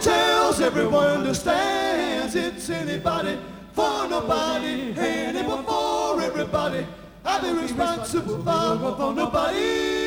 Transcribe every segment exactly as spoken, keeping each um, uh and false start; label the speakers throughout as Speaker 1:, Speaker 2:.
Speaker 1: tells, everyone understands. It's anybody for nobody, anyone for everybody. I'll be responsible for, for nobody.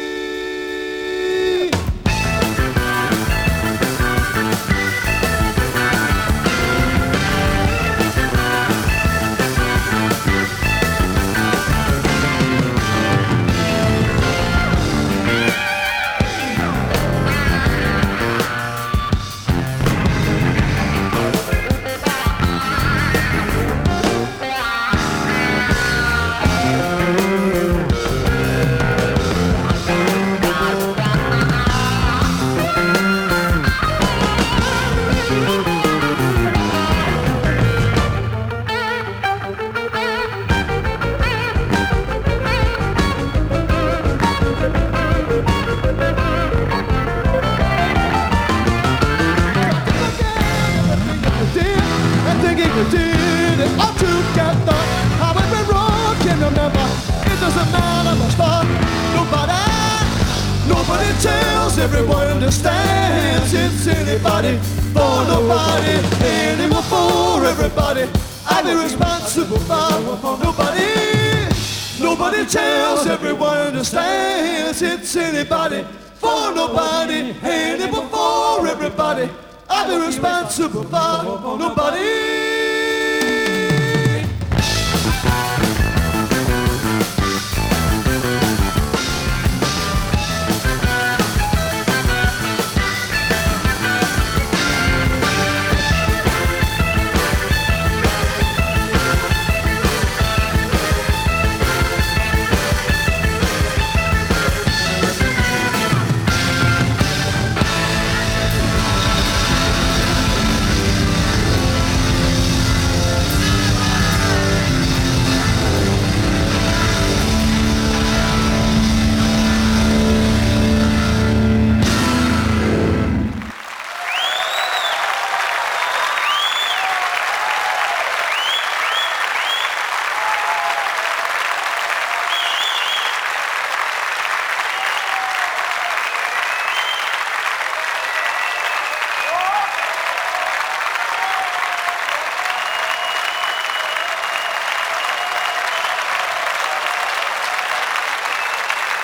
Speaker 1: Did it all together. How it went wrong, can't remember. It doesn't matter much fun. Nobody, nobody tells, everyone understands. It's anybody for nobody, anyone for everybody. I'll be responsible for, for nobody. Nobody tells, everyone understands. It's anybody for nobody, anyone for everybody. I'll be responsible for, for nobody.